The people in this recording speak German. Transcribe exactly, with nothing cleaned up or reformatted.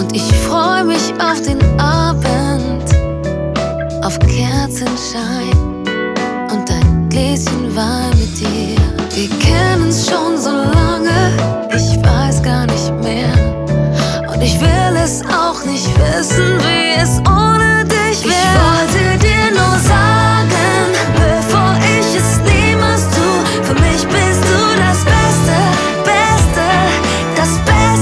Ich freu mich auf den Abend, auf Kerzenschein und ein Gläschen Wein mit dir. Wir kennen's schon so lange, ich weiß gar nicht mehr. Und ich will